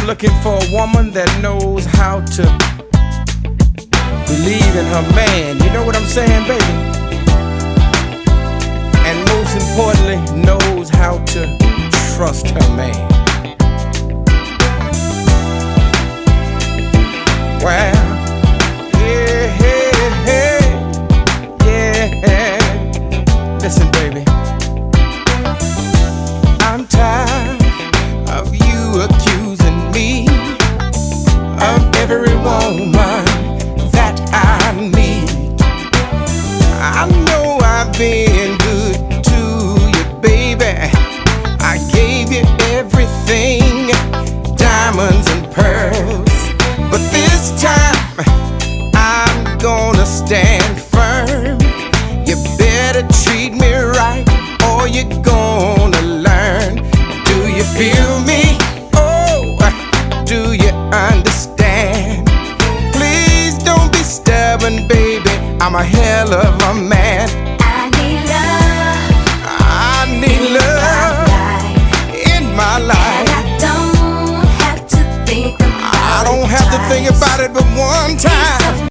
looking for a woman that knows how to believe in her man. You know what I'm saying, baby? And most importantly, knows how to trust her man. Well, yeah, listen, baby, I'm tired of you accusing me of every woman that I meet. I know I've been good to you, baby. I gave you everything, diamonds and pearls. But this time, I'm gonna stand firm. You better treat me right, or you're gonna learn. Do you feel me? Oh, do you understand? Please don't be stubborn, baby. I'm a hell of